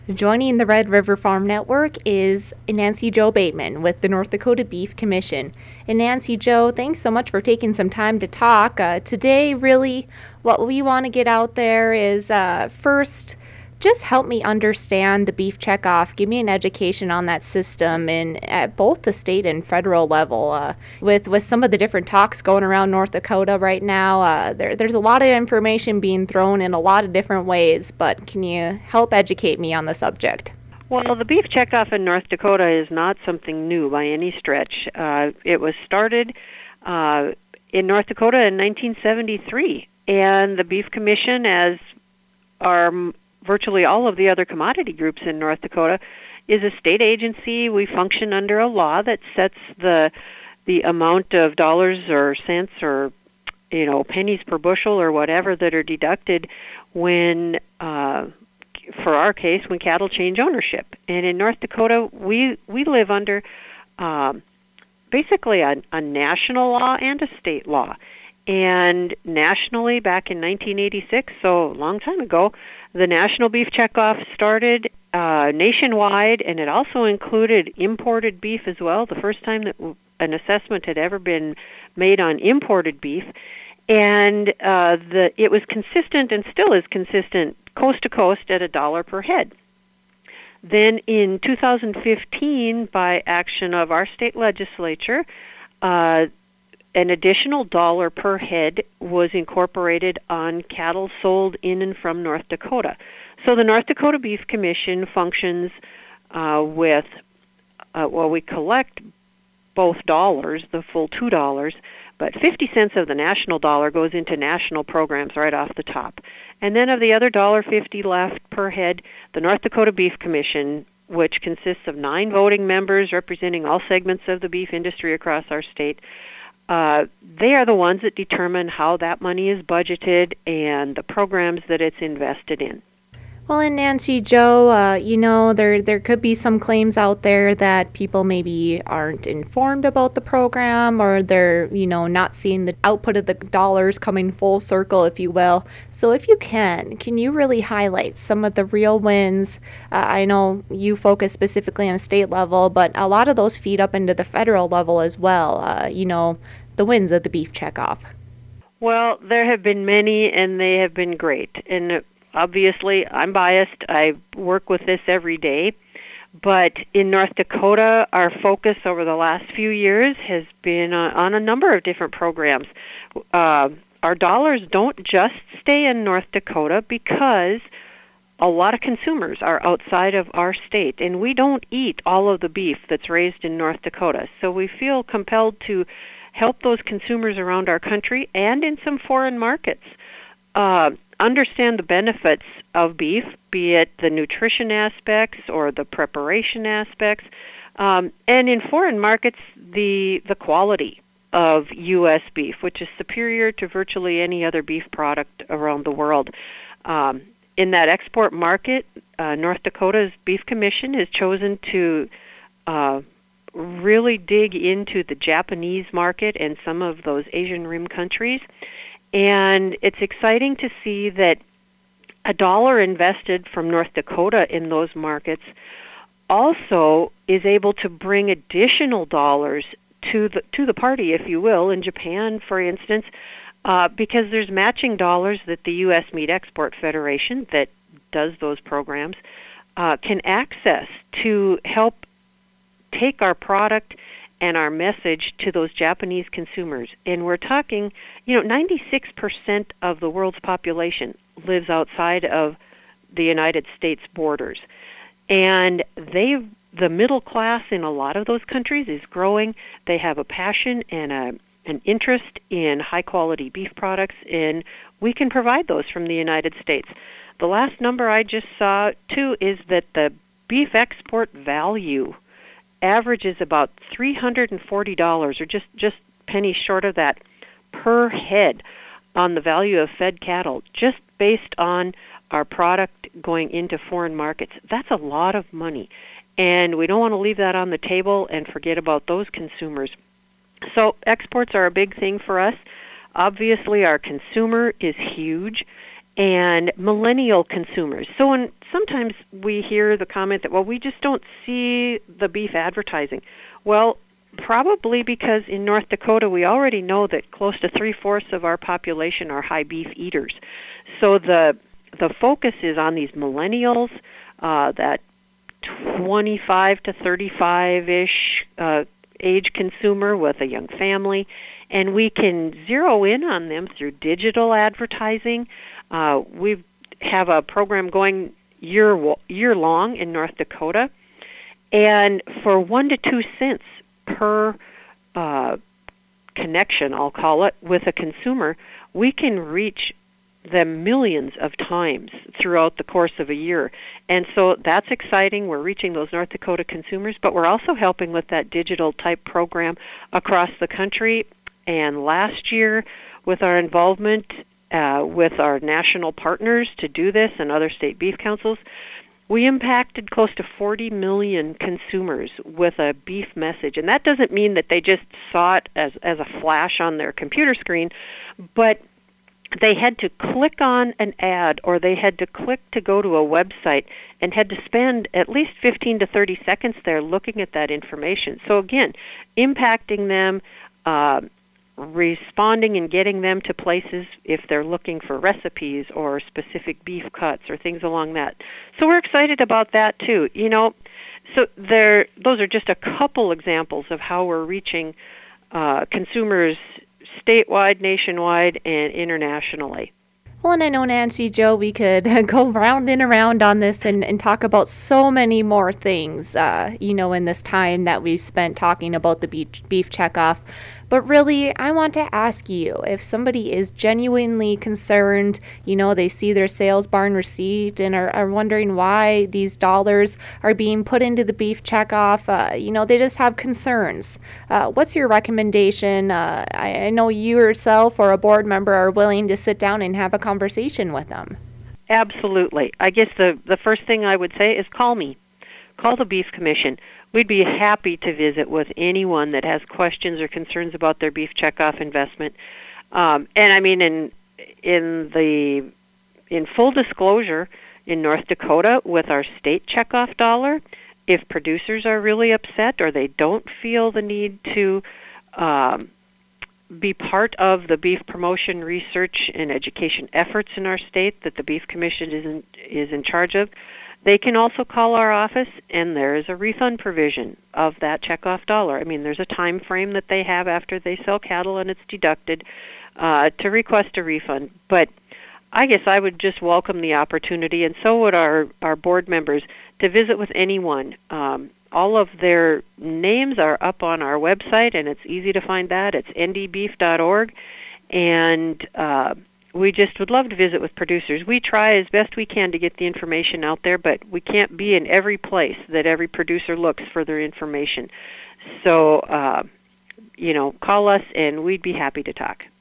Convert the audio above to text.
Joining the Red River Farm Network is Nancy Jo Bateman with the North Dakota Beef Commission. And Nancy Jo, thanks so much for taking some time to talk. Today, really, what we want to get out there is first, just help me understand the beef checkoff. Give me an education on that system at both the state and federal level. With some of the different talks going around North Dakota right now, there's a lot of information being thrown in a lot of different ways, but can you help educate me on the subject? Well, the beef checkoff in North Dakota is not something new by any stretch. It was started in North Dakota in 1973, and the Beef Commission, as our virtually all of the other commodity groups in North Dakota, is a state agency. We function under a law that sets the amount of dollars or cents or pennies per bushel or whatever that are deducted when, for our case, when cattle change ownership. And in North Dakota, we live under basically a national law and a state law. And nationally, back in 1986, so a long time ago, the National Beef Checkoff started nationwide, and it also included imported beef as well, the first time that an assessment had ever been made on imported beef. And it was consistent and still is consistent coast to coast at $1 per head. Then in 2015, by action of our state legislature, an additional $1 per head was incorporated on cattle sold in and from North Dakota. So the North Dakota Beef Commission functions we collect both dollars, the full $2, but 50 cents of the national dollar goes into national programs right off the top. And then of the other $1.50 left per head, the North Dakota Beef Commission, which consists of 9 voting members representing all segments of the beef industry across our state, they are the ones that determine how that money is budgeted and the programs that it's invested in. Well, and Nancy Jo, there could be some claims out there that people maybe aren't informed about the program, or they're, not seeing the output of the dollars coming full circle, if you will. So if you can you really highlight some of the real wins? I know you focus specifically on a state level, but a lot of those feed up into the federal level as well, the wins of the beef checkoff. Well, there have been many, and they have been great. And obviously, I'm biased. I work with this every day. But in North Dakota, our focus over the last few years has been on a number of different programs. Our dollars don't just stay in North Dakota because a lot of consumers are outside of our state, and we don't eat all of the beef that's raised in North Dakota. So we feel compelled to help those consumers around our country and in some foreign markets understand the benefits of beef, be it the nutrition aspects or the preparation aspects, and in foreign markets, the quality of U.S. beef, which is superior to virtually any other beef product around the world. In that export market, North Dakota's Beef Commission has chosen to really dig into the Japanese market and some of those Asian Rim countries. And it's exciting to see that $1 invested from North Dakota in those markets also is able to bring additional dollars to the party, if you will, in Japan, for instance, because there's matching dollars that the U.S. Meat Export Federation, that does those programs, can access to help take our product and our message to those Japanese consumers. And we're talking, 96% of the world's population lives outside of the United States borders. And the middle class in a lot of those countries is growing. They have a passion and an interest in high-quality beef products, and we can provide those from the United States. The last number I just saw, too, is that the beef export value averages about $340, or just pennies short of that, per head on the value of fed cattle, just based on our product going into foreign markets. That's a lot of money, and we don't want to leave that on the table and forget about those consumers. So exports are a big thing for us. Obviously, our consumer is huge, and millennial consumers. So when sometimes we hear the comment that, well, we just don't see the beef advertising. Well, probably because in North Dakota we already know that close to 3/4 of our population are high beef eaters. So the focus is on these millennials, that 25 to 35-ish age consumer with a young family, and we can zero in on them through digital advertising. We have a program going year long in North Dakota, and for 1 to 2 cents per connection, I'll call it, with a consumer, we can reach them millions of times throughout the course of a year. And so that's exciting. We're reaching those North Dakota consumers, but we're also helping with that digital type program across the country. And last year, with our involvement with our national partners to do this and other state beef councils, we impacted close to 40 million consumers with a beef message. And that doesn't mean that they just saw it as a flash on their computer screen, but they had to click on an ad, or they had to click to go to a website and had to spend at least 15 to 30 seconds there looking at that information. So again, impacting them, responding and getting them to places if they're looking for recipes or specific beef cuts or things along that. So we're excited about that too. So those are just a couple examples of how we're reaching consumers statewide, nationwide, and internationally. Well, and I know, Nancy Jo, we could go round and around on this and talk about so many more things, in this time that we've spent talking about the beef checkoff. But really, I want to ask you, if somebody is genuinely concerned, they see their sales barn receipt and are wondering why these dollars are being put into the beef checkoff, they just have concerns. What's your recommendation? I know you yourself or a board member are willing to sit down and have a conversation with them. Absolutely. I guess the first thing I would say is call me. Call the Beef Commission. We'd be happy to visit with anyone that has questions or concerns about their beef checkoff investment. And I mean, in full disclosure, in North Dakota, with our state checkoff dollar, if producers are really upset or they don't feel the need to be part of the beef promotion, research, and education efforts in our state that the Beef Commission is in charge of, they can also call our office, and there is a refund provision of that checkoff dollar. I mean, there's a time frame that they have after they sell cattle and it's deducted to request a refund. But I guess I would just welcome the opportunity, and so would our board members, to visit with anyone. All of their names are up on our website, and it's easy to find that. It's ndbeef.org, and we just would love to visit with producers. We try as best we can to get the information out there, but we can't be in every place that every producer looks for their information. So, call us, and we'd be happy to talk.